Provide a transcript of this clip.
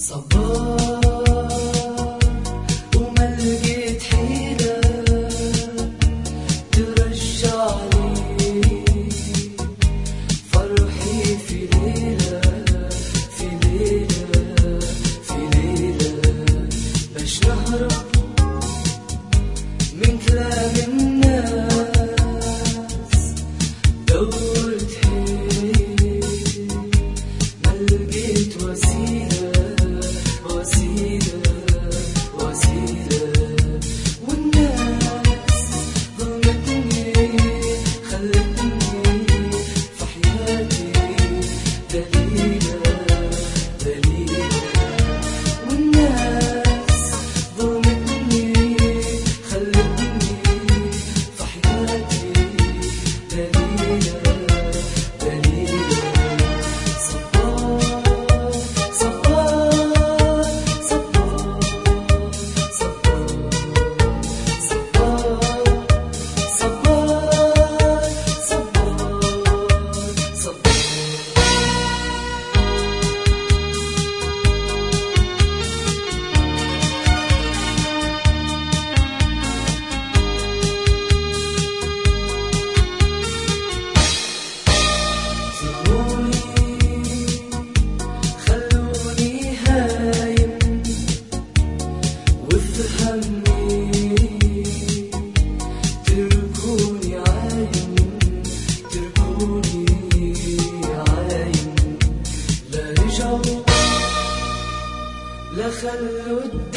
صبار وما لقيت حيلة ترجعني فرحي في ليلة في ليلة في ليلة باش نهرب من كلام الناس دورت حيل ما لقيت وسيلة والناس ظلمتني خلتني في حياتي دليلة دليلة والناس ظلمتني خلتني في حياتي دليلة دليلة تركوني عايم تركوني عايم لا رجعوا لا خلوا